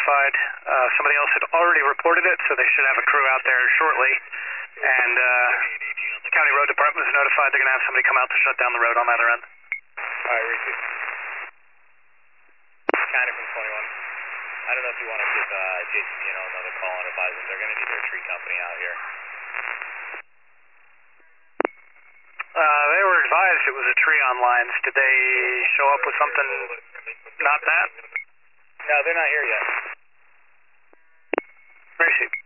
notified. Somebody else had already reported it, so they should have a crew out there shortly. And the county road department is notified they're going to have somebody come out to shut down the road on the other end. All right, receive. County from 21. I don't know if you want to give JCP another call and advise them. They're going to need their tree company out here. They were advised it was a tree on lines. Did they show up with something not that? No, they're not here yet. Receive.